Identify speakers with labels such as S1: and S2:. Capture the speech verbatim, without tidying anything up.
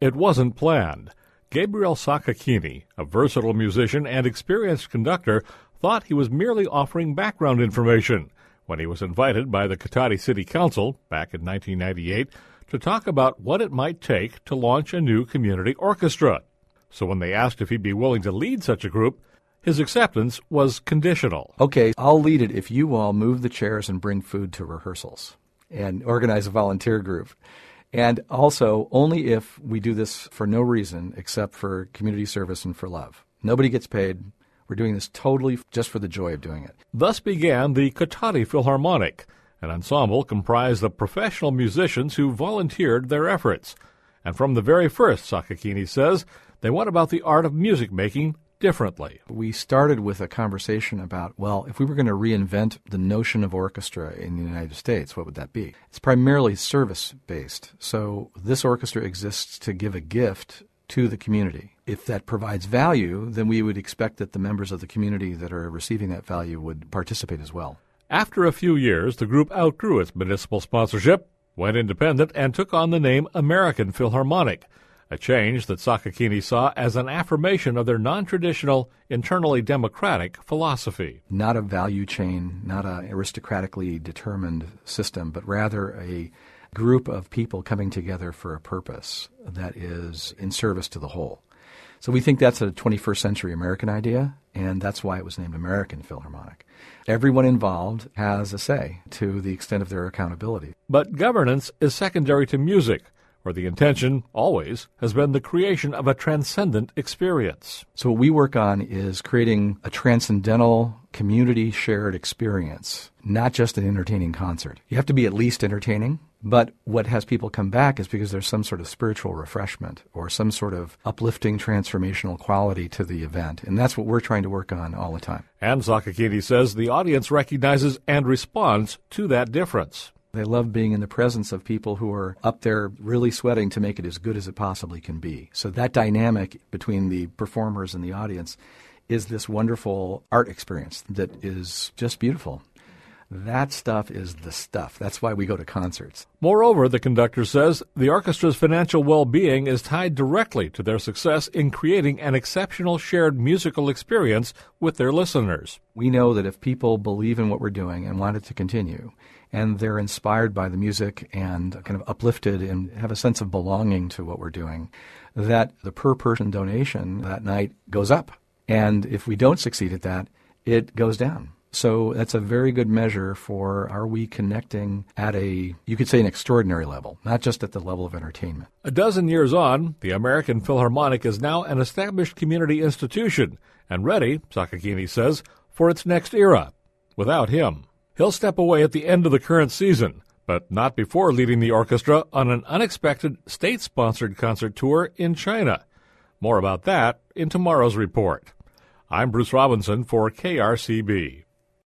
S1: It wasn't planned. Gabriel Sacchini, a versatile musician and experienced conductor, thought he was merely offering background information when he was invited by the Cotati City Council back in nineteen ninety-eight to talk about what it might take to launch a new community orchestra. So when they asked if he'd be willing to lead such a group, his acceptance was conditional.
S2: Okay, I'll lead it if you all move the chairs and bring food to rehearsals and organize a volunteer group. And also, only if we do this for no reason except for community service and for love. Nobody gets paid. We're doing this totally just for the joy of doing it.
S1: Thus began the Cotati Philharmonic, an ensemble comprised of professional musicians who volunteered their efforts. And from the very first, Sacchini says, they went about the art of music making differently.
S2: We started with a conversation about, well, if we were going to reinvent the notion of orchestra in the United States, what would that be? It's primarily service-based. So this orchestra exists to give a gift to the community. If that provides value, then we would expect that the members of the community that are receiving that value would participate as well.
S1: After a few years, the group outgrew its municipal sponsorship, went independent, and took on the name American Philharmonic, a change that Sacchini saw as an affirmation of their non-traditional, internally democratic philosophy.
S2: Not a value chain, not an aristocratically determined system, but rather a group of people coming together for a purpose that is in service to the whole. So we think that's a twenty-first century American idea, and that's why it was named American Philharmonic. Everyone involved has a say to the extent of their accountability.
S1: But governance is secondary to music, where the intention, always, has been the creation of a transcendent experience.
S2: So what we work on is creating a transcendental, community-shared experience, not just an entertaining concert. You have to be at least entertaining, but what has people come back is because there's some sort of spiritual refreshment or some sort of uplifting, transformational quality to the event, and that's what we're trying to work on all the time.
S1: And Sacchini says the audience recognizes and responds to that difference.
S2: They love being in the presence of people who are up there really sweating to make it as good as it possibly can be. So that dynamic between the performers and the audience is this wonderful art experience that is just beautiful. That stuff is the stuff. That's why we go to concerts.
S1: Moreover, the conductor says, the orchestra's financial well-being is tied directly to their success in creating an exceptional shared musical experience with their listeners.
S2: We know that if people believe in what we're doing and want it to continue, and they're inspired by the music and kind of uplifted and have a sense of belonging to what we're doing, that the per-person donation that night goes up. And if we don't succeed at that, it goes down. So that's a very good measure for are we connecting at a, you could say, an extraordinary level, not just at the level of entertainment.
S1: A dozen years on, the American Philharmonic is now an established community institution and ready, Sacchini says, for its next era. Without him, he'll step away at the end of the current season, but not before leading the orchestra on an unexpected state-sponsored concert tour in China. More about that in tomorrow's report. I'm Bruce Robinson for K R C B.